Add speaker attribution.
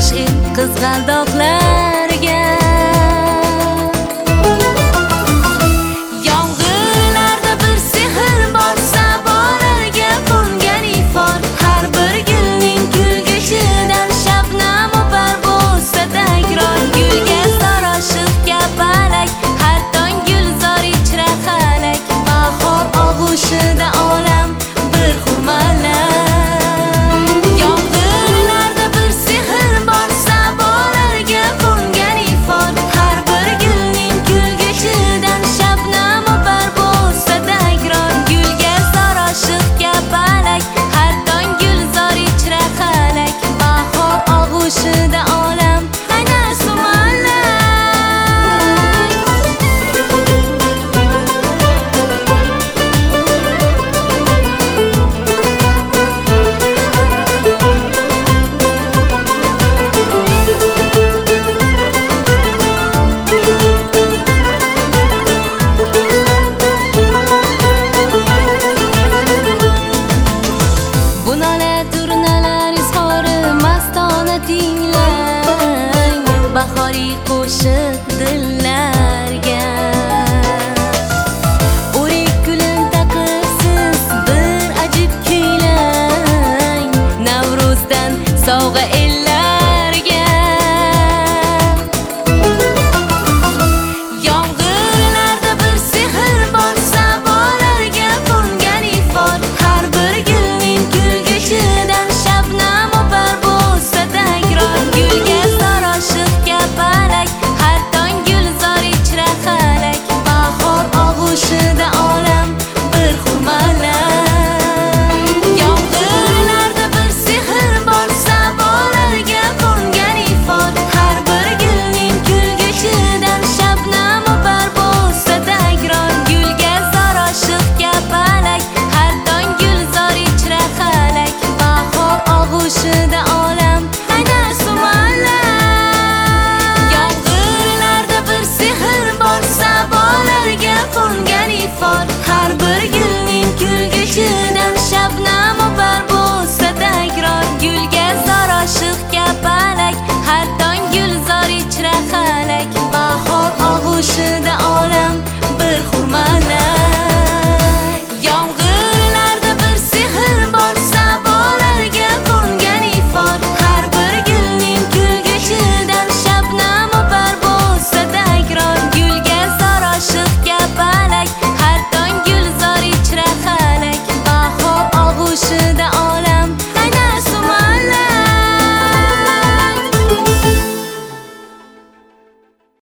Speaker 1: yosh el qizg'aldoqlarga. Yomg'irlarda bir sehr bor, sabolarga qo'ngan ifor. Har bir gulning kulgishidan shabnam o'par bo'lsa takror. Gulga saroshiq kapalak, har tong gulzor ichra xalak. Bahor og'ushida olam bir xurmalar. Yomg'irlarda bir sehr bor, sabolarga qo'ngan ifor. Har bir gulning kulgishidan shabnam o'par bo'lsa takror. Gulga saroshiq kapalak, har tong gulzor ichra xalak. Bahor og'ushida olam qaynar sumalak. Bu nola turnalar izhori mastona tinglang, bahoriy qo'shiq dillar.